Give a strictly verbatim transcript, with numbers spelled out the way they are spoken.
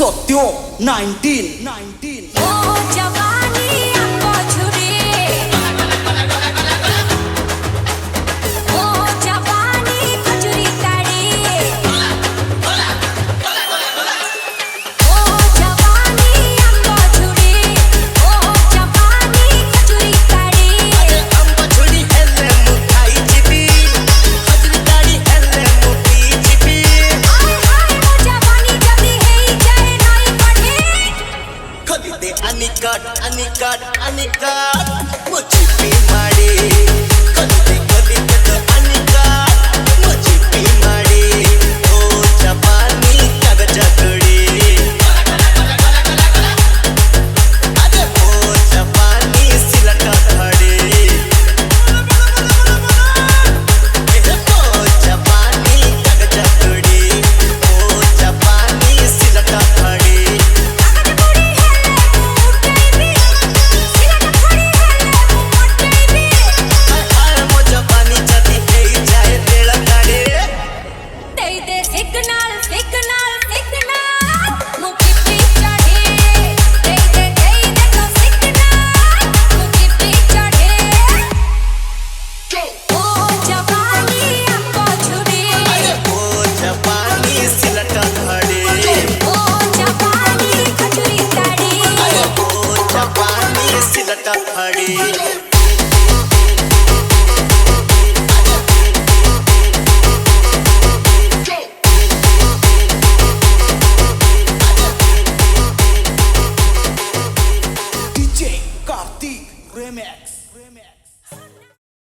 सत्यो nineteen nineteen ओ जवानी आपको छुरी ओ जवानी खजुरी काड़ी ओ जवानी आपको छुरी ओ जवानी खजुरी काड़ी अम्ब छुरी हेले मुठाई चिपी खजुरी काड़ी हेले मुठी चिपी हाय हाय ओ जवानी जल्दी हेई जाए नाई पढ़े खदिते अनिकट अनिकट अनिकट मुचिपी माड़ी खदिते खदिते तो अनिकट मुचिपी माड़ी ओ जवानी कागजकड़ी अरे ओ जवानी सिलट खड़ी ए ओ जवानी कागजकड़ी ओ जवानी सिलट खड़ी अगर बुढ़ी हेले मुट गई भी सिलट खड़ी हेले मुट गई भी हाय हाय मो जवानी जदी हेई जाए बेड़ा काड़े दे दे सिग्नल सिग्नल सिग्नल मुखी पे चढ़े दे दे दे दे तो सिग्नल मुखी पे चढ़े ओ जवानी आपको छुरी अरे ओ जवानी सिलट खड़ी ओ जवानी खजुरी काड़ी अरे ओ जवानी सिलट खड़ी डीजे कार्तिक रेमिक्स